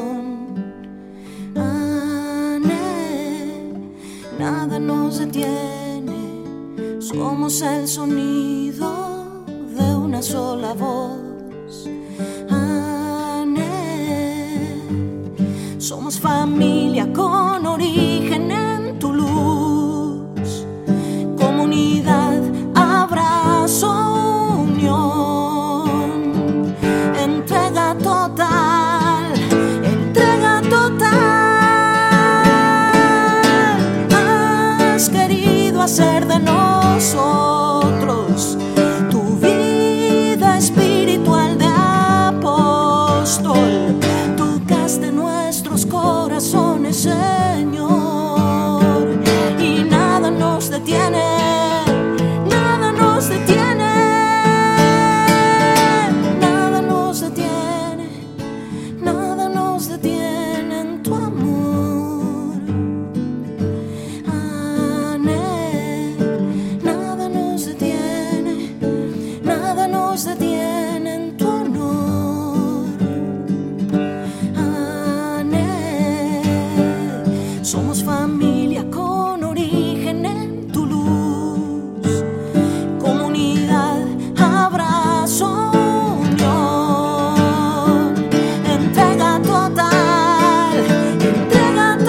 Nada nos detiene, somos el sonido de una sola voz. Somos familia con origen en tu luz, comunidad, abrazo, unión, entrega total, entrega total. Has querido hacer de nosotros tu vida espiritual de apóstol. Tocaste nuestros corazones, Señor, y nada nos detiene, nada nos detiene, nada nos detiene, nada nos detiene en tu amor. Nada nos detiene, nada nos detiene en tu honor. Somos familia con origen en tu luz, comunidad, abrazo, unión, entrega total, entrega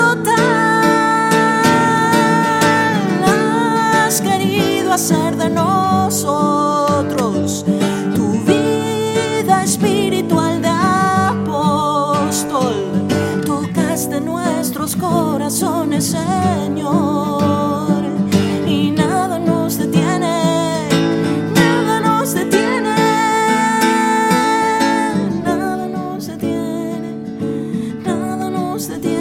total. Has querido hacer de nosotros tu vida espiritual de apóstol. Tocaste nuestros corazones, Señor, y nada nos detiene, nada nos detiene, nada nos detiene, nada nos detiene.